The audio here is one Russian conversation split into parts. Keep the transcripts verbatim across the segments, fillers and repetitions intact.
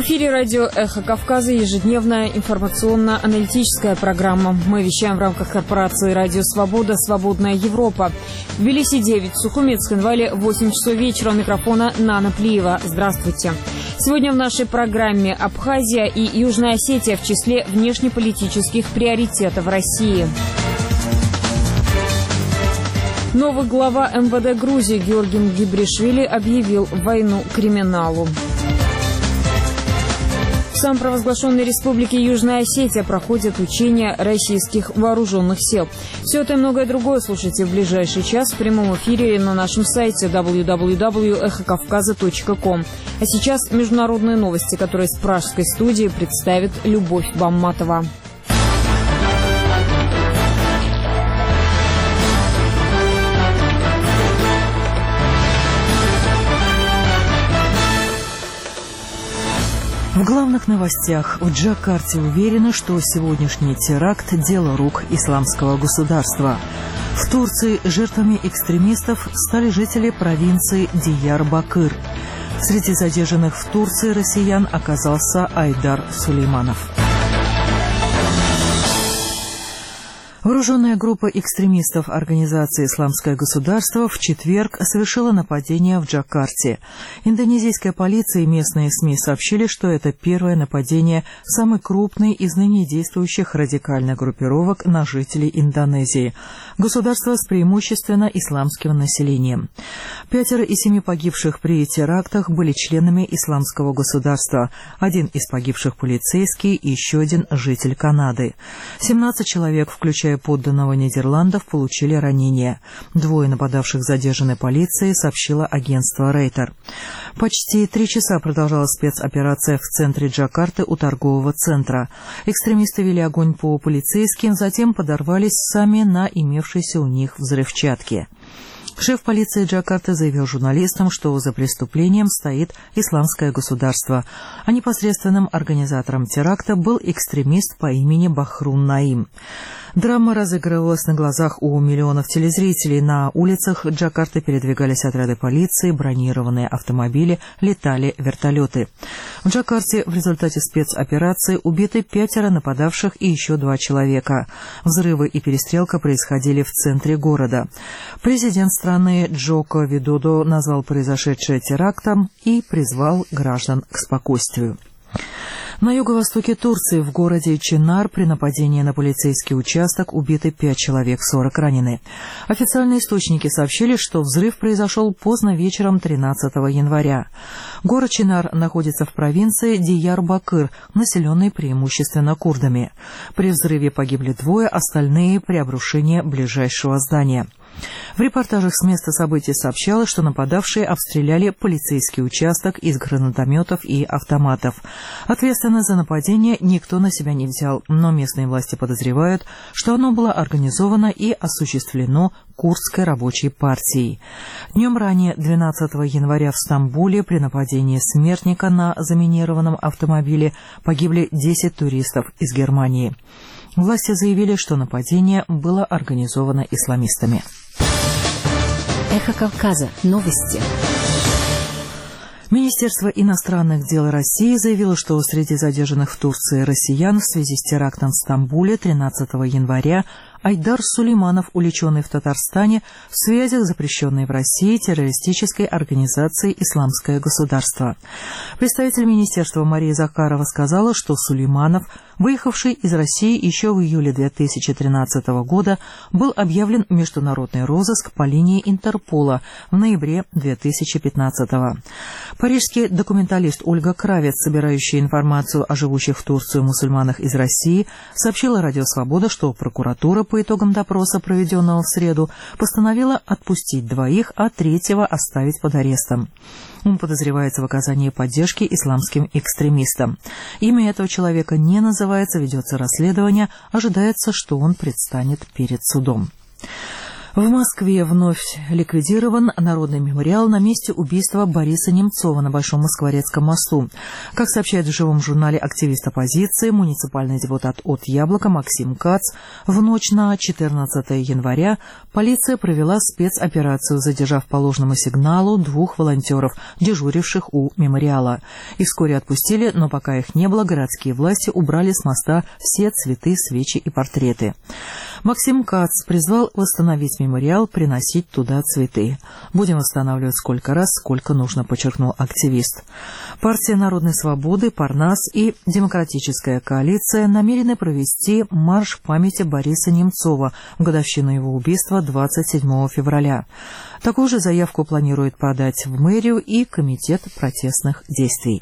эфире радио «Эхо Кавказа» ежедневная информационно-аналитическая программа. Мы вещаем в рамках корпорации «Радио Свобода. Свободная Европа». В Тбилиси девять, в Сухуми, Цхинвале восемь часов вечера. У микрофона Нана Плиева. Здравствуйте. Сегодня в нашей программе Абхазия и Южная Осетия в числе внешнеполитических приоритетов России. Новый глава эм вэ дэ Грузии Георгий Мгибришвили объявил войну криминалу. В самопровозглашенной республике Южная Осетия проходят учения российских вооруженных сил. Все это и многое другое слушайте в ближайший час в прямом эфире на нашем сайте дабл ю дабл ю дабл ю точка эхо кавказа точка ком. А сейчас международные новости, которые с пражской студии представит Любовь Бамматова. В главных новостях. В Джакарте уверены, что сегодняшний теракт – дело рук исламского государства. В Турции жертвами экстремистов стали жители провинции Дияр-Бакыр. Среди задержанных в Турции россиян оказался Айдар Сулейманов. Вооруженная группа экстремистов организации «Исламское государство» в четверг совершила нападение в Джакарте. Индонезийская полиция и местные СМИ сообщили, что это первое нападение самой крупной из ныне действующих радикальных группировок на жителей Индонезии. Государство с преимущественно исламским населением. Пятеро из семи погибших при терактах были членами «Исламского государства». Один из погибших полицейский и еще один житель Канады. семнадцать человек, включая подданного Нидерландов, получили ранения. Двое нападавших задержаны полицией, сообщило агентство Рейтер. Почти три часа продолжалась спецоперация в центре Джакарты у торгового центра. Экстремисты вели огонь по полицейским, затем подорвались сами на имевшейся у них взрывчатке. Шеф полиции Джакарты заявил журналистам, что за преступлением стоит исламское государство, а непосредственным организатором теракта был экстремист по имени Бахрун Наим. Драма разыгрывалась на глазах у миллионов телезрителей. На улицах Джакарты передвигались отряды полиции, бронированные автомобили, летали вертолеты. В Джакарте в результате спецоперации убиты пятеро нападавших и еще два человека. Взрывы и перестрелка происходили в центре города. Президент страны Джоко Видодо назвал произошедшее терактом и призвал граждан к спокойствию. На юго-востоке Турции, в городе Чинар, при нападении на полицейский участок убиты пять человек, сорок ранены. Официальные источники сообщили, что взрыв произошел поздно вечером тринадцатого января. Город Чинар находится в провинции Дияр-Бакыр, населенной преимущественно курдами. При взрыве погибли двое, остальные при обрушении ближайшего здания. В репортажах с места событий сообщалось, что нападавшие обстреляли полицейский участок из гранатометов и автоматов. Ответственность за нападение никто на себя не взял, но местные власти подозревают, что оно было организовано и осуществлено Курдской рабочей партией. Днем ранее, двенадцатого января, в Стамбуле при нападении смертника на заминированном автомобиле погибли десять туристов из Германии. Власти заявили, что нападение было организовано исламистами. Эхо Кавказа. Новости. Министерство иностранных дел России заявило, что среди задержанных в Турции россиян в связи с терактом в Стамбуле тринадцатого января Айдар Сулейманов, уличенный в Татарстане в связях с запрещенной в России террористической организацией «Исламское государство». Представитель министерства Мария Захарова сказала, что Сулейманов, выехавший из России еще в июле две тысячи тринадцатого года, был объявлен в международный розыск по линии Интерпола в ноябре две тысячи пятнадцатого. Парижский документалист Ольга Кравец, собирающая информацию о живущих в Турции мусульманах из России, сообщила Радио Свобода, что прокуратура по итогам допроса, проведенного в среду, постановила отпустить двоих, а третьего оставить под арестом. Он подозревается в оказании поддержки исламским экстремистам. Имя этого человека не называется, ведется расследование, ожидается, что он предстанет перед судом. В Москве вновь ликвидирован народный мемориал на месте убийства Бориса Немцова на Большом Москворецком мосту. Как сообщает в живом журнале активист оппозиции, муниципальный депутат от «Яблока» Максим Кац, в ночь на четырнадцатое января полиция провела спецоперацию, задержав по ложному сигналу двух волонтеров, дежуривших у мемориала. Их вскоре отпустили, но пока их не было, городские власти убрали с моста все цветы, свечи и портреты. Максим Кац призвал восстановить мемориал, приносить туда цветы. «Будем восстанавливать сколько раз, сколько нужно», подчеркнул активист. Партия Народной свободы, Парнас и Демократическая коалиция намерены провести марш памяти Бориса Немцова в годовщину его убийства двадцать седьмого февраля. Такую же заявку планирует подать в мэрию и Комитет протестных действий.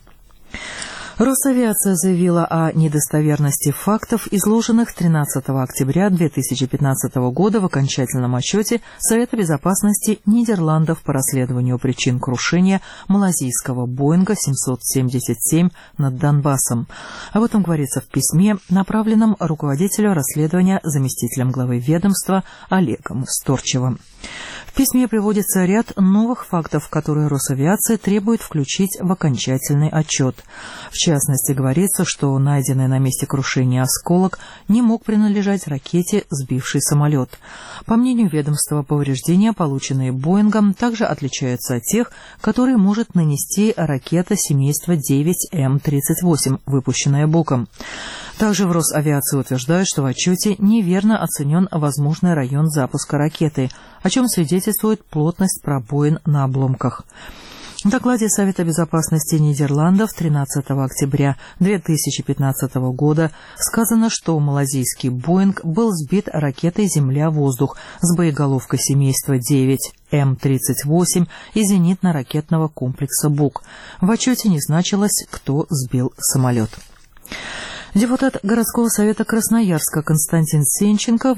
Росавиация заявила о недостоверности фактов, изложенных тринадцатого октября две тысячи пятнадцатого года в окончательном отчете Совета безопасности Нидерландов по расследованию причин крушения малазийского Боинга семьсот семьдесят семь над Донбассом. Об этом говорится в письме, направленном руководителю расследования заместителем главы ведомства Олегом Сторчевым. В письме приводится ряд новых фактов, которые Росавиация требует включить в окончательный отчет. В частности, говорится, что найденный на месте крушения осколок не мог принадлежать ракете, сбившей самолет. По мнению ведомства, повреждения, полученные Боингом, также отличаются от тех, которые может нанести ракета семейства девять Эм тридцать восемь, выпущенная Боком. Также в Росавиации утверждают, что в отчете неверно оценен возможный район запуска ракеты, о чем свидетельствует плотность пробоин на обломках. В докладе Совета безопасности Нидерландов тринадцатого октября две тысячи пятнадцатого года сказано, что малазийский Боинг был сбит ракетой «Земля-воздух» с боеголовкой семейства девять Эм тридцать восемь и зенитно-ракетного комплекса «Бук». В отчете не значилось, кто сбил самолет. Депутат городского совета Красноярска Константин Сенченко